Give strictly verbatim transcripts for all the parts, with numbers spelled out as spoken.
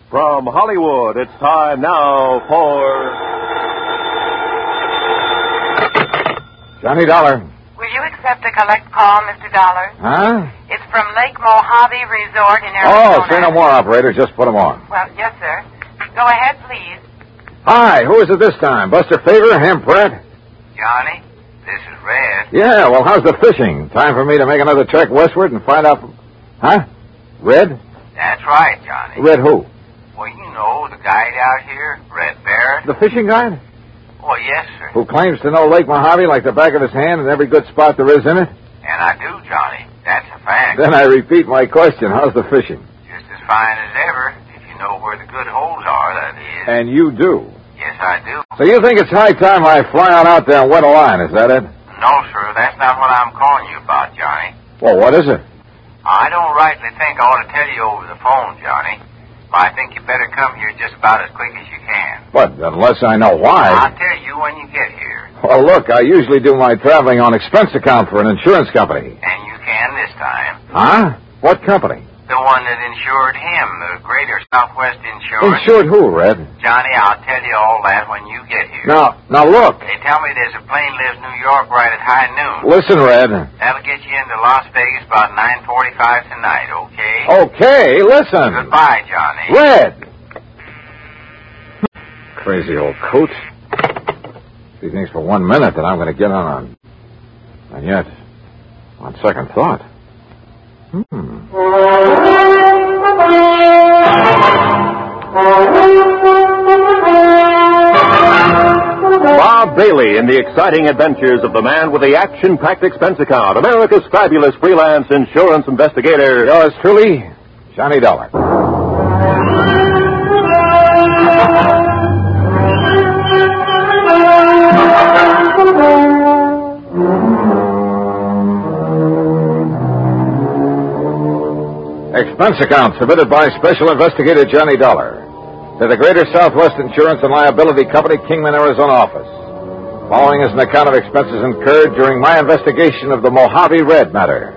From Hollywood, it's time now for... Johnny Dollar. Will you accept a collect call, Mister Dollar? Huh? It's from Lake Mojave Resort in Arizona. Oh, say no more, operator. Just put him on. Well, yes, sir. Go ahead, please. Hi, who is it this time? Buster Favor, Ham Pratt? Johnny, this is Red. Yeah, well, how's the fishing? Time for me to make another trek westward and find out... Huh? Red? That's right, Johnny. Red who? Well, you know, the guide out here, Red Barrett. The fishing guide? Well, yes, sir. Who claims to know Lake Mojave like the back of his hand and every good spot there is in it? And I do, Johnny. That's a fact. Then I repeat my question. How's the fishing? Just as fine as ever, if you know where the good holes are, that is. And you do? Yes, I do. So you think it's high time I fly on out there and wet a line, is that it? No, sir, that's not what I'm calling you about, Johnny. Well, what is it? I don't rightly think I ought to tell you over the phone, Johnny. But I think you better come here just about as quick as you can. But unless I know why... I'll tell you when you get here. Well, look, I usually do my traveling on expense account for an insurance company. And you can this time. Huh? What company? The one that insured him, the Greater Southwest Insurance. Insured who, Red? Johnny, I'll tell you all that when you get here. Now, now look. They tell me there's a plane leaves New York right at high noon. Listen, Red. That'll get you into Las Vegas about nine forty-five tonight, okay? Okay, listen. Goodbye, Johnny. Red! Crazy old coot. He thinks for one minute that I'm going to get on a... And yet, on second thought... Hmm. Bob Bailey in the exciting adventures of the man with the action-packed expense account, America's fabulous freelance insurance investigator. Yours truly, Johnny Dollar. Expense account submitted by Special Investigator Johnny Dollar to the Greater Southwest Insurance and Liability Company, Kingman, Arizona office. Following is an account of expenses incurred during my investigation of the Mojave Red matter.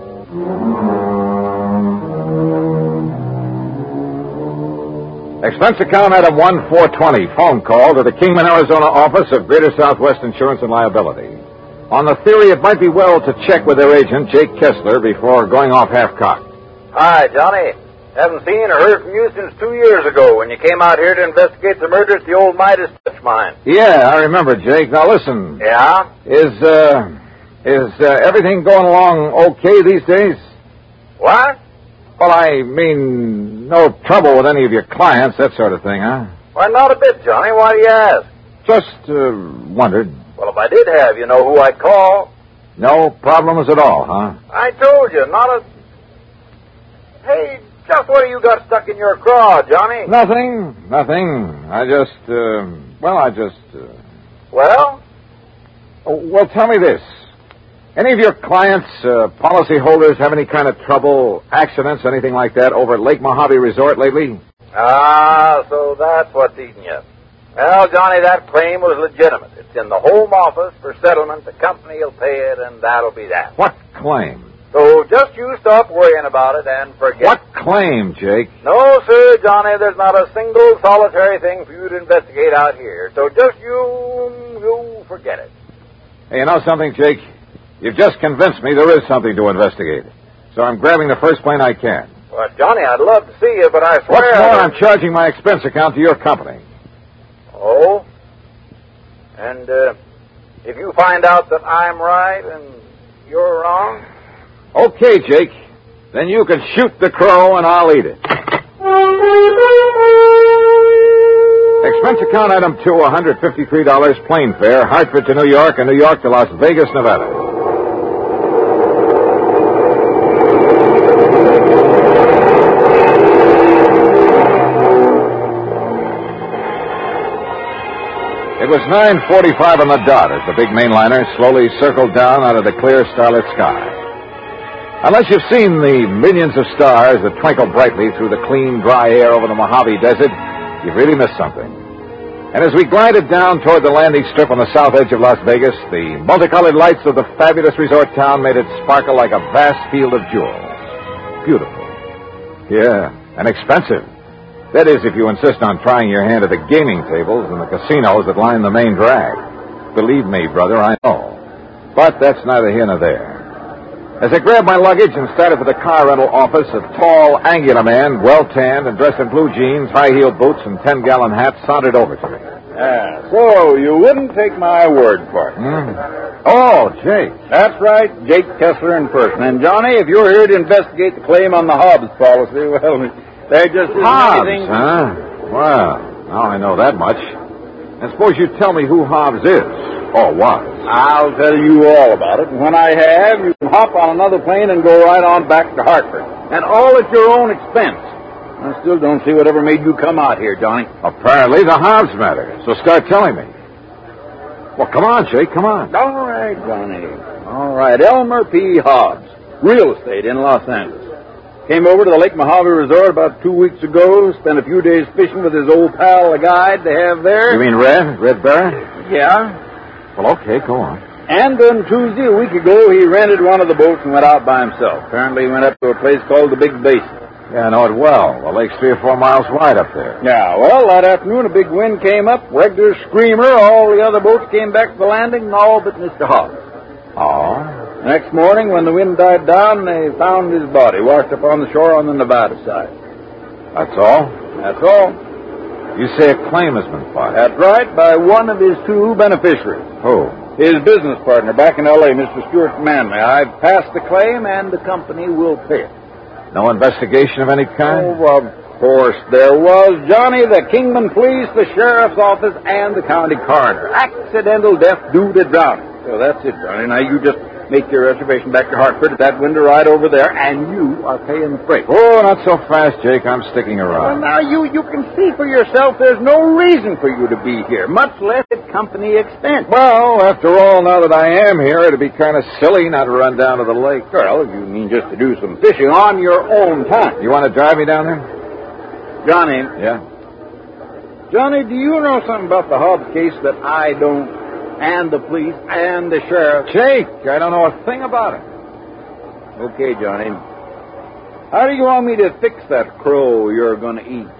Expense account item one four twenty, phone call to the Kingman, Arizona office of Greater Southwest Insurance and Liability. On the theory it might be well to check with their agent, Jake Kessler, before going off half-cocked. Hi, Johnny. Haven't seen or heard from you since two years ago when you came out here to investigate the murder at the old Midas Touch mine. Yeah, I remember, Jake. Now, listen. Yeah? Is, uh, is uh, everything going along okay these days? What? Well, I mean, no trouble with any of your clients, that sort of thing, huh? Why, not a bit, Johnny. Why do you ask? Just, uh, wondered. Well, if I did have, you know who I'd call. No problems at all, huh? I told you, not a... Hey, just what have you got stuck in your craw, Johnny? Nothing, nothing. I just, uh, well, I just... Uh... Well? Oh, well, tell me this. Any of your clients, uh, policyholders, have any kind of trouble, accidents, anything like that over at Lake Mojave Resort lately? Ah, so that's what's eating you. Well, Johnny, that claim was legitimate. It's in the home office for settlement. The company will pay it, and that'll be that. What claim? So just you stop worrying about it and forget. What claim, Jake? No, sir, Johnny, there's not a single solitary thing for you to investigate out here. So just you, you forget it. Hey, you know something, Jake? You've just convinced me there is something to investigate. So I'm grabbing the first plane I can. Well, Johnny, I'd love to see you, but I swear... What's more, I'm charging my expense account to your company. Oh? And, uh, if you find out that I'm right and you're wrong... Okay, Jake. Then you can shoot the crow and I'll eat it. Expense account item two, one hundred fifty-three dollars plane fare, Hartford to New York and New York to Las Vegas, Nevada. It was nine forty-five on the dot as the big mainliner slowly circled down out of the clear starlit sky. Unless you've seen the millions of stars that twinkle brightly through the clean, dry air over the Mojave Desert, you've really missed something. And as we glided down toward the landing strip on the south edge of Las Vegas, the multicolored lights of the fabulous resort town made it sparkle like a vast field of jewels. Beautiful. Yeah, and expensive. That is, if you insist on trying your hand at the gaming tables and the casinos that line the main drag. Believe me, brother, I know. But that's neither here nor there. As I grabbed my luggage and started for the car rental office, a tall, angular man, well-tanned and dressed in blue jeans, high-heeled boots, and ten-gallon hat sauntered over to me. Ah, so you wouldn't take my word for it. Mm. Oh, Jake. That's right, Jake Kessler in person. And, Johnny, if you're here to investigate the claim on the Hobbs policy, well, there just isn't Hobbs, anything... huh? Well, now I know that much. And suppose you tell me who Hobbs is, or was. I'll tell you all about it, and when I have, you can hop on another plane and go right on back to Hartford. And all at your own expense. I still don't see whatever made you come out here, Johnny. Apparently the Hobbs matter, so start telling me. Well, come on, Jake, come on. All right, Johnny. All right, Elmer P. Hobbs, real estate in Los Angeles. Came over to the Lake Mojave Resort about two weeks ago, spent a few days fishing with his old pal, the guide they have there. You mean Red? Red Barrett? Yeah. Well, okay, go on. And on Tuesday, a week ago, he rented one of the boats and went out by himself. Apparently he went up to a place called the Big Basin. Yeah, I know it well. The lake's three or four miles wide up there. Yeah, well, that afternoon a big wind came up, regular screamer. All the other boats came back to the landing, all but Mister Hobbs. Oh? Next morning, when the wind died down, they found his body washed up on the shore on the Nevada side. That's all? That's all. You say a claim has been filed? That's right, by one of his two beneficiaries. Who? His business partner back in L A, Mister Stuart Manley. I've passed the claim, and the company will pay it. No investigation of any kind? Oh, of course there was, Johnny. The Kingman Police, the Sheriff's Office, and the County Coroner. Accidental death due to drowning. So that's it, Johnny. Now you just make your reservation back to Hartford at that window right over there, and you are paying the freight. Oh, not so fast, Jake. I'm sticking around. Well, now you, you can see for yourself there's no reason for you to be here, much less at company expense. Well, after all, now that I am here, it'd be kind of silly not to run down to the lake. Well, you mean just to do some fishing on your own time. You want to drive me down there? Johnny. Yeah? Johnny, do you know something about the Hobbs case that I don't? And the police and the sheriff. Jake, I don't know a thing about it. Okay, Johnny. How do you want me to fix that crow you're going to eat?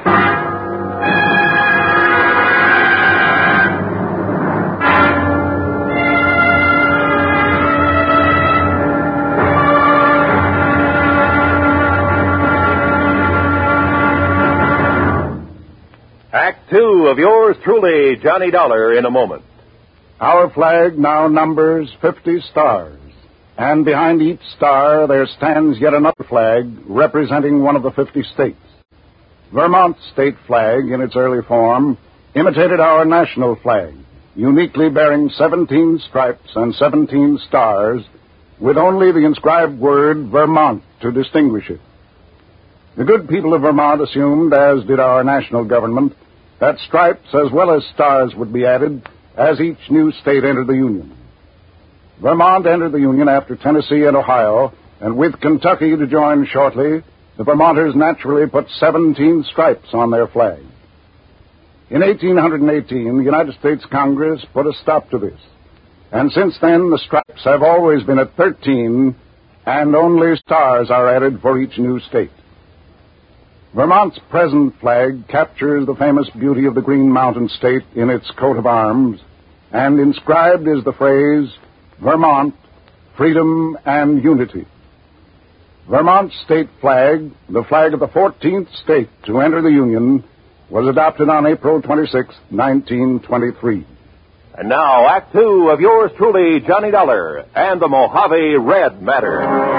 Act two of yours truly, Johnny Dollar, in a moment. Our flag now numbers fifty stars, and behind each star there stands yet another flag representing one of the fifty states. Vermont's state flag, in its early form, imitated our national flag, uniquely bearing seventeen stripes and seventeen stars, with only the inscribed word Vermont to distinguish it. The good people of Vermont assumed, as did our national government, that stripes as well as stars would be added as each new state entered the Union. Vermont entered the Union after Tennessee and Ohio, and with Kentucky to join shortly, the Vermonters naturally put seventeen stripes on their flag. In eighteen eighteen, the United States Congress put a stop to this, and since then the stripes have always been at thirteen, and only stars are added for each new state. Vermont's present flag captures the famous beauty of the Green Mountain State in its coat of arms, and inscribed is the phrase, Vermont, Freedom and Unity. Vermont's state flag, the flag of the fourteenth state to enter the Union, was adopted on April twenty-sixth, nineteen twenty-three. And now, Act Two of yours truly, Johnny Dollar, and the Mojave Red Matter.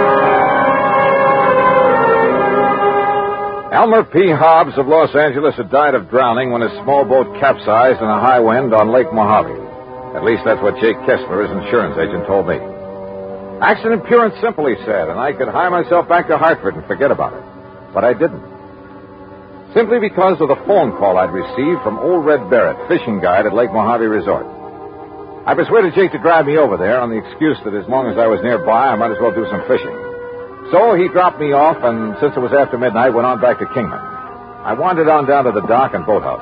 Elmer P. Hobbs of Los Angeles had died of drowning when his small boat capsized in a high wind on Lake Mojave. At least that's what Jake Kessler, his insurance agent, told me. Accident pure and simple, he said, and I could hire myself back to Hartford and forget about it. But I didn't. Simply because of the phone call I'd received from old Red Barrett, fishing guide at Lake Mojave Resort. I persuaded Jake to drive me over there on the excuse that as long as I was nearby, I might as well do some fishing. So he dropped me off, and since it was after midnight, went on back to Kingman. I wandered on down to the dock and boathouse.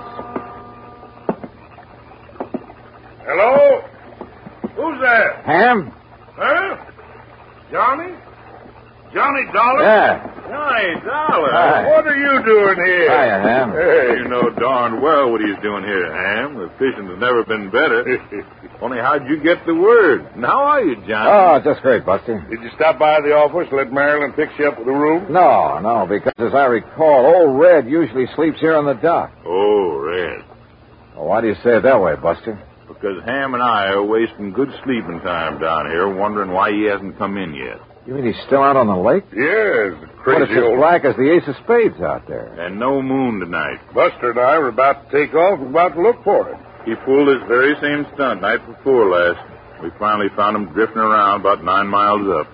Hello? Who's there? Ham? Huh? Johnny? Johnny Dollar? Yeah. Johnny Dollar, Hi. what are you doing here? Hiya, Ham. Hey. You know darn well what he's doing here, Ham. The fishing's never been better. Only how'd you get the word? And how are you, Johnny? Oh, just great, Buster. Did you stop by the office, let Marilyn fix you up with a room? No, no, because as I recall, old Red usually sleeps here on the dock. Oh, Red. Well, why do you say it that way, Buster? Because Ham and I are wasting good sleeping time down here, wondering why he hasn't come in yet. You mean he's still out on the lake? Yes, But crazy it's as old... black as the ace of spades out there. And no moon tonight. Buster and I were about to take off and about to look for it. He pulled his very same stunt night before last. We finally found him drifting around about nine miles up.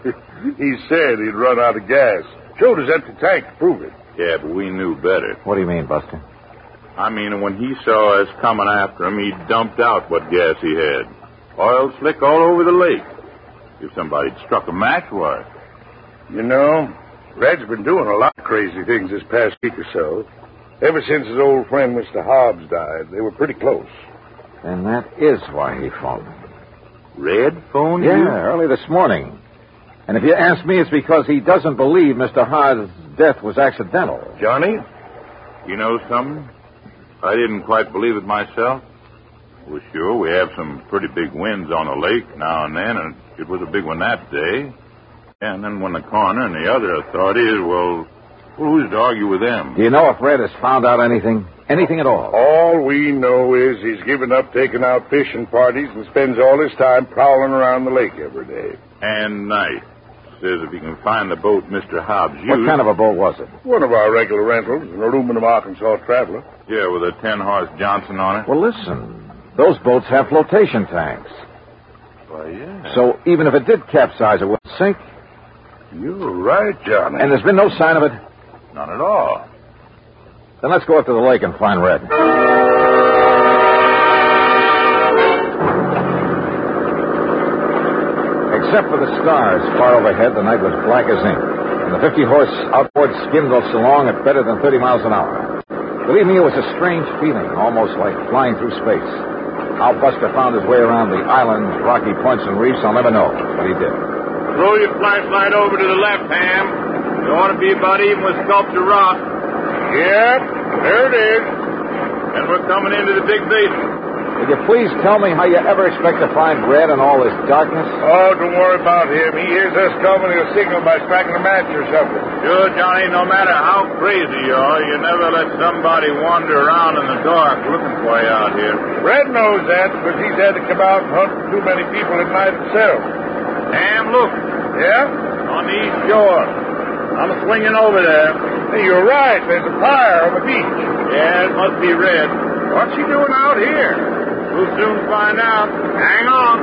He said he'd run out of gas. Showed his empty tank to prove it. Yeah, but we knew better. What do you mean, Buster? I mean, when he saw us coming after him, he dumped out what gas he had. Oil slick all over the lake. If somebody'd struck a match, why? You know, Red's been doing a lot of crazy things this past week or so. Ever since his old friend Mister Hobbs died, they were pretty close. And that is why he phoned me. Red phoned Yeah, you? early this morning. And if you ask me, it's because he doesn't believe Mister Hobbs' death was accidental. Johnny? You know something? I didn't quite believe it myself. Well, sure, we have some pretty big winds on the lake now and then, and it was a big one that day. And then when the coroner and the other authorities, well, well, who's to argue with them? Do you know if Red has found out anything? Anything at all? All we know is he's given up taking out fishing parties and spends all his time prowling around the lake every day. And night. Says if he can find the boat Mister Hobbs used. What kind of a boat was it? One of our regular rentals, an aluminum Arkansas Traveler. Yeah, with a ten-horse Johnson on it. Well, listen. Those boats have flotation tanks. Why, yeah. So even if it did capsize, it wouldn't sink. You're right, Johnny. And there's been no sign of it? None at all. Then let's go up to the lake and find Red. Except for the stars far overhead, the night was black as ink. And the fifty-horse outboard skimmed us along at better than thirty miles an hour. Believe me, it was a strange feeling, almost like flying through space. How Buster found his way around the islands, rocky points, and reefs, I'll never know, but he did. Throw your flashlight over to the left, Ham. You ought to be about even with Sculpture Rock. Yep, there it is. And we're coming into the big basin. Will you please tell me how you ever expect to find Red in all this darkness? Oh, don't worry about him. He hears us coming. He'll signal by striking a match or something. Sure, Johnny, no matter how crazy you are, you never let somebody wander around in the dark looking for you out here. Red knows that because he's had to come out and hunt for too many people at night himself. Ham, look. Yeah? On the east shore. I'm swinging over there. Hey, you're right. There's a fire on the beach. Yeah, it must be Red. What's he doing out here? We'll soon find out. Hang on.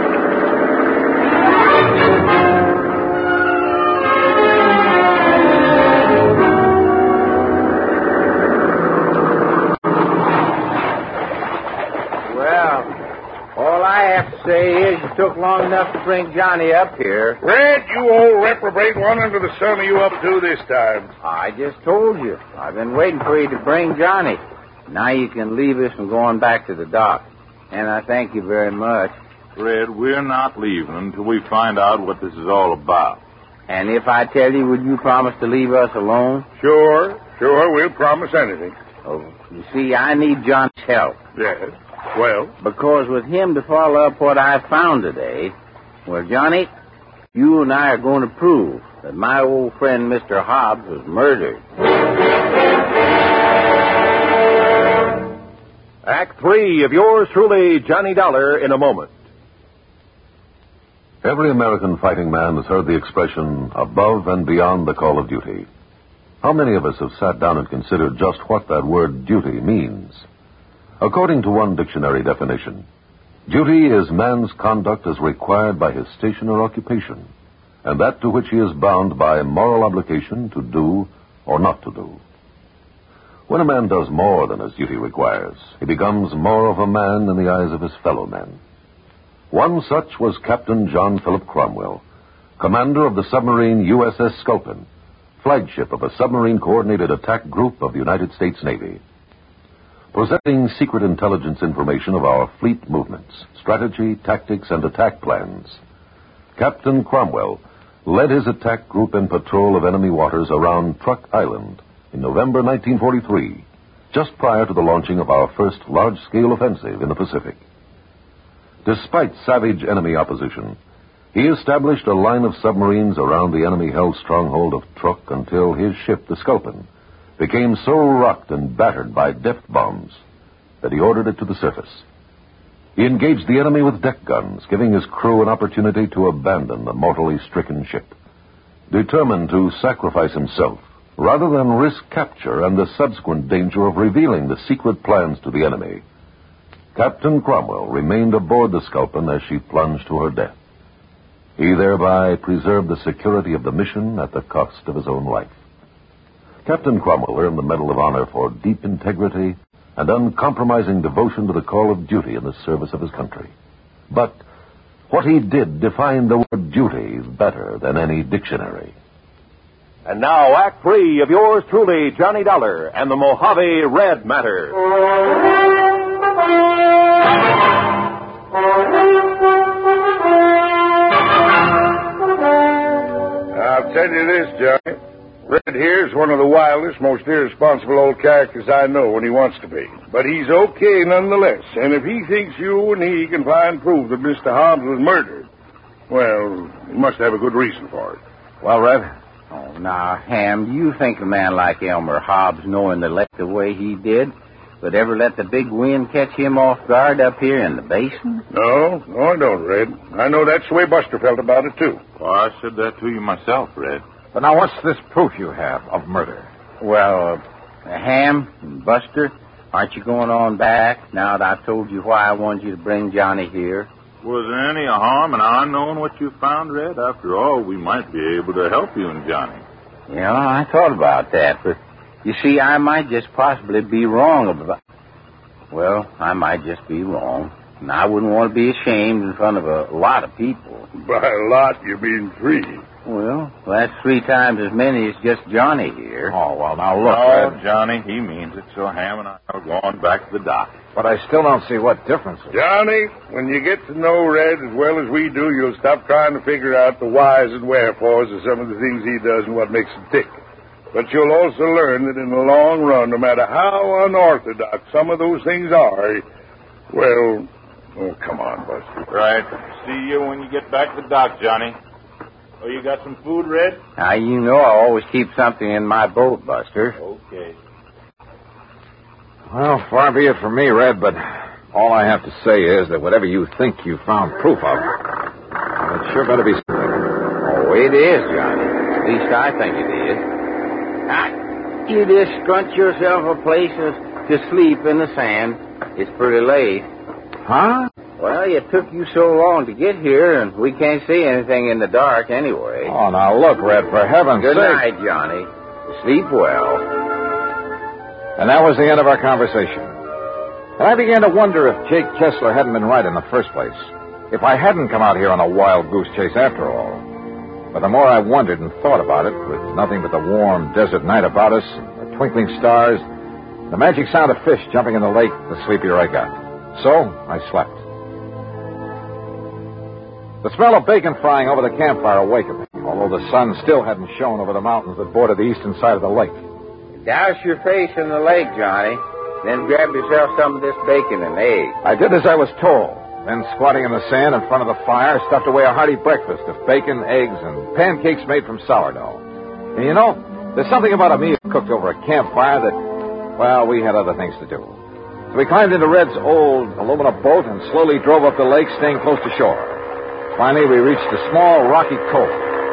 Well, all I have to say is you took long enough to bring Johnny up here. Red, you old reprobate, what under the sun are you up to this time? I just told you. I've been waiting for you to bring Johnny. Now you can leave us and go on back to the dock. And I thank you very much. Red, we're not leaving until we find out what this is all about. And if I tell you, would you promise to leave us alone? Sure, sure, we'll promise anything. Oh, you see, I need John's help. Yes. Well? Because with him to follow up what I found today, well, Johnny, you and I are going to prove that my old friend Mister Hobbs was murdered. Act three of yours truly, Johnny Dollar, in a moment. Every American fighting man has heard the expression, above and beyond the call of duty. How many of us have sat down and considered just what that word duty means? According to one dictionary definition, duty is man's conduct as required by his station or occupation, and that to which he is bound by moral obligation to do or not to do. When a man does more than his duty requires, he becomes more of a man in the eyes of his fellow men. One such was Captain John Philip Cromwell, commander of the submarine U S S Sculpin, flagship of a submarine-coordinated attack group of the United States Navy. Possessing secret intelligence information of our fleet movements, strategy, tactics, and attack plans, Captain Cromwell led his attack group in patrol of enemy waters around Truck Island in November nineteen forty-three, just prior to the launching of our first large-scale offensive in the Pacific. Despite savage enemy opposition, he established a line of submarines around the enemy-held stronghold of Truk until his ship, the Sculpin, became so rocked and battered by depth bombs that he ordered it to the surface. He engaged the enemy with deck guns, giving his crew an opportunity to abandon the mortally stricken ship, determined to sacrifice himself rather than risk capture and the subsequent danger of revealing the secret plans to the enemy. Captain Cromwell remained aboard the Sculpin as she plunged to her death. He thereby preserved the security of the mission at the cost of his own life. Captain Cromwell earned the Medal of Honor for deep integrity and uncompromising devotion to the call of duty in the service of his country. But what he did defined the word duty better than any dictionary. And now, Act Three of yours truly, Johnny Dollar and the Mojave Red Matter. I'll tell you this, Johnny. Red here's one of the wildest, most irresponsible old characters I know when he wants to be. But he's okay nonetheless. And if he thinks you and he can find proof that Mister Hobbs was murdered, well, he must have a good reason for it. Well, Red? Oh, now, Ham, do you think a man like Elmer Hobbs, knowing the lake the way he did, would ever let the big wind catch him off guard up here in the basin? No, no, I don't, Red. I know that's the way Buster felt about it, too. Well, I said that to you myself, Red. But now, what's this proof you have of murder? Well, uh, Ham and Buster, aren't you going on back now that I've told you why I wanted you to bring Johnny here? Was there any harm in our knowing what you found, Red? After all, we might be able to help you and Johnny. Yeah, I thought about that, but you see, I might just possibly be wrong about... Well, I might just be wrong. And I wouldn't want to be ashamed in front of a lot of people. By a lot, you mean three. Well, that's three times as many as just Johnny here. Oh, well, now look, Oh, Red. Johnny, he means it, so Ham and I are going back to the dock. But I still don't see what difference it is. Johnny, when you get to know Red as well as we do, you'll stop trying to figure out the whys and wherefores of some of the things he does and what makes him tick. But you'll also learn that in the long run, no matter how unorthodox some of those things are, well, oh, come on, Buster. Right. See you when you get back to the dock, Johnny. Oh, you got some food, Red? Now, you know I always keep something in my boat, Buster. Okay. Well, far be it from me, Red, but all I have to say is that whatever you think you found proof of, well, it sure better be... Oh, it is, Johnny. At least I think it is. Now, you just scrunch yourself a place to sleep in the sand. It's pretty late. Huh? Well, it took you so long to get here, and we can't see anything in the dark anyway. Oh, now look, Red, for heaven's Good sake. night, Johnny. Sleep well. And that was the end of our conversation. And I began to wonder if Jake Kessler hadn't been right in the first place. If I hadn't come out here on a wild goose chase after all. But the more I wondered and thought about it, with nothing but the warm desert night about us, and the twinkling stars, the magic sound of fish jumping in the lake, the sleepier I got. So, I slept. The smell of bacon frying over the campfire awakened me, although the sun still hadn't shone over the mountains that border the eastern side of the lake. Douse your face in the lake, Johnny. Then grab yourself some of this bacon and eggs. I did as I was told. Then, squatting in the sand in front of the fire, stuffed away a hearty breakfast of bacon, eggs, and pancakes made from sourdough. And you know, there's something about a meal cooked over a campfire that, well, we had other things to do. So we climbed into Red's old aluminum boat and slowly drove up the lake, staying close to shore. Finally, we reached a small rocky cove.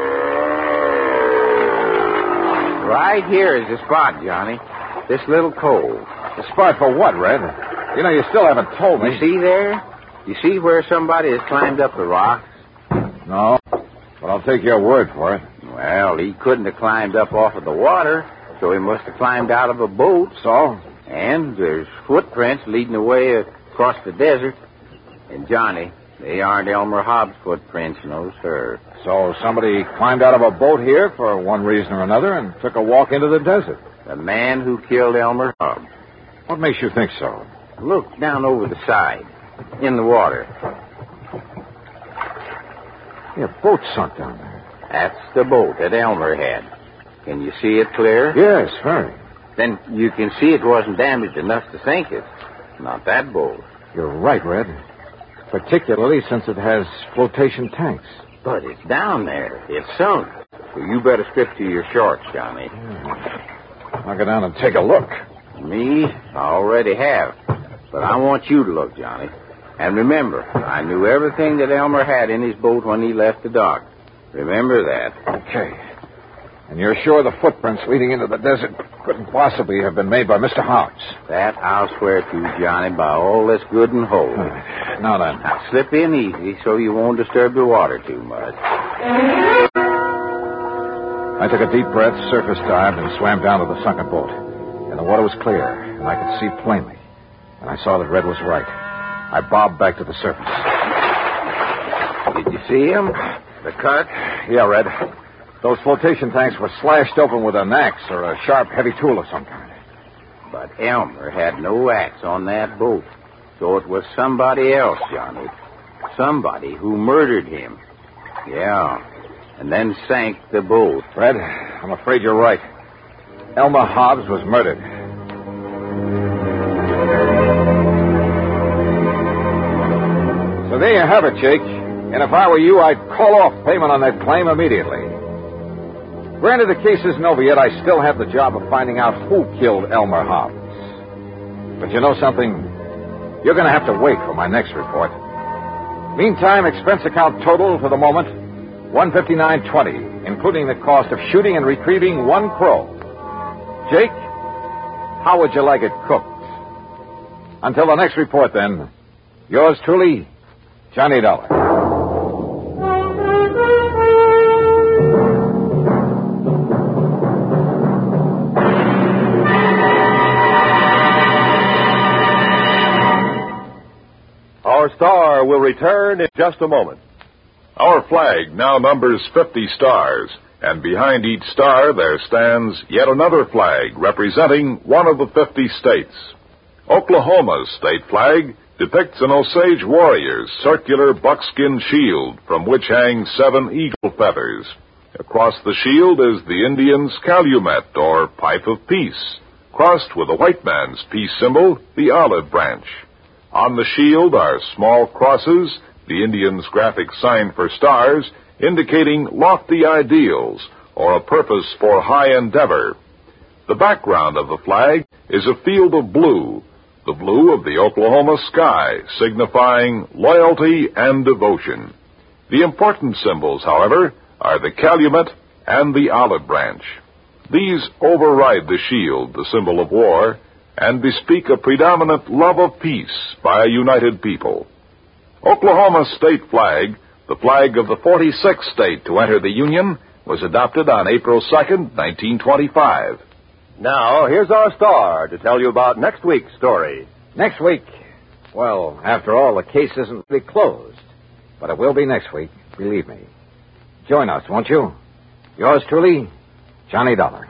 Right here is the spot, Johnny. This little cove. The spot for what, Red? You know, you still haven't told me. You see there? You see where somebody has climbed up the rocks? No, but I'll take your word for it. Well, he couldn't have climbed up off of the water, so he must have climbed out of a boat. So? And there's footprints leading away across the desert. And, Johnny, they aren't Elmer Hobbs' footprints, no, sir. So somebody climbed out of a boat here for one reason or another and took a walk into the desert. The man who killed Elmer Hobbs. What makes you think so? Look down over the side, in the water. Yeah, boat sunk down there. That's the boat that Elmer had. Can you see it clear? Yes, very. Then you can see it wasn't damaged enough to sink it. Not that boat. You're right, Red. Particularly since it has flotation tanks. But it's down there. It's sunk. So you better strip to your shorts, Johnny. Hmm. I'll go down and take a look. Me? I already have. But I want you to look, Johnny. And remember, I knew everything that Elmer had in his boat when he left the dock. Remember that. Okay. And you're sure the footprints leading into the desert couldn't possibly have been made by Mister Hobbs? That I'll swear to, Johnny, by all that's good and holy. Right. Now then. Now slip in easy so you won't disturb the water too much. I took a deep breath, surface dived, and swam down to the sunken boat. And the water was clear, and I could see plainly. And I saw that Red was right. I bobbed back to the surface. Did you see him? The cut? Yeah, Red. Those flotation tanks were slashed open with an axe or a sharp, heavy tool of some kind. But Elmer had no axe on that boat. So it was somebody else, Johnny. Somebody who murdered him. Yeah. And then sank the boat. Red, I'm afraid you're right. Elmer Hobbs was murdered. So there you have it, Jake. And if I were you, I'd call off payment on that claim immediately. Granted, the case isn't over yet. I still have the job of finding out who killed Elmer Hobbs. But you know something? You're going to have to wait for my next report. Meantime, expense account total for the moment, one hundred fifty-nine dollars and twenty cents, including the cost of shooting and retrieving one crow. Jake, how would you like it cooked? Until the next report, then, yours truly, Johnny Dollar. Our star will return in just a moment. Our flag now numbers fifty stars, and behind each star there stands yet another flag representing one of the fifty states. Oklahoma's state flag depicts an Osage warrior's circular buckskin shield from which hang seven eagle feathers. Across the shield is the Indian's calumet, or pipe of peace, crossed with a white man's peace symbol, the olive branch. On the shield are small crosses, the Indian's graphic sign for stars, indicating lofty ideals or a purpose for high endeavor. The background of the flag is a field of blue, the blue of the Oklahoma sky, signifying loyalty and devotion. The important symbols, however, are the calumet and the olive branch. These override the shield, the symbol of war, and bespeak a predominant love of peace by a united people. Oklahoma's state flag, the flag of the forty-sixth state to enter the Union, was adopted on April second, nineteen twenty-five. Now, here's our star to tell you about next week's story. Next week? Well, after all, the case isn't really closed. But it will be next week, believe me. Join us, won't you? Yours truly, Johnny Dollar.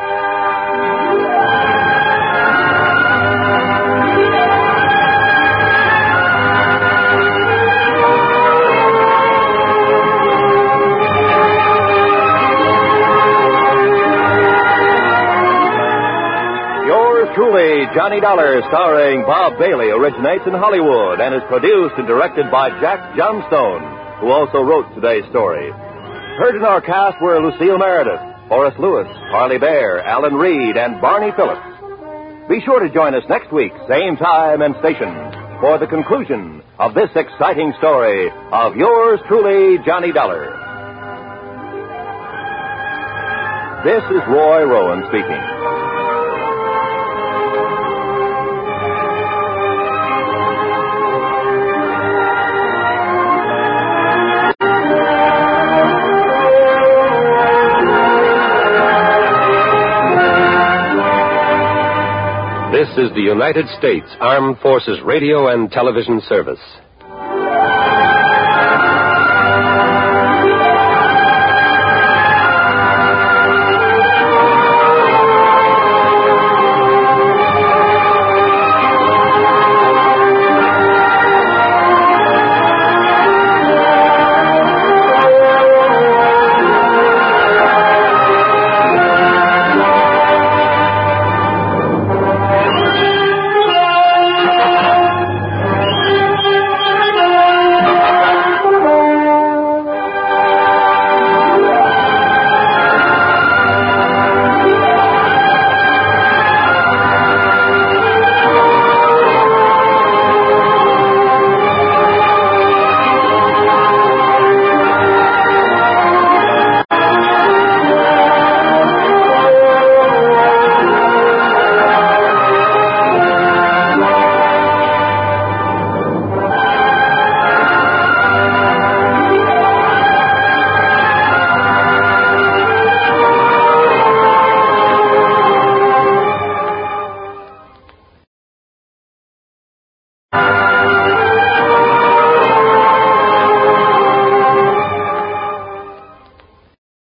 Truly, Johnny Dollar, starring Bob Bailey, originates in Hollywood and is produced and directed by Jack Johnstone, who also wrote today's story. Heard in our cast were Lucille Meredith, Horace Lewis, Harley Bear, Alan Reed, and Barney Phillips. Be sure to join us next week, same time and station, for the conclusion of this exciting story of yours truly, Johnny Dollar. This is Roy Rowan speaking. This is the United States Armed Forces Radio and Television Service.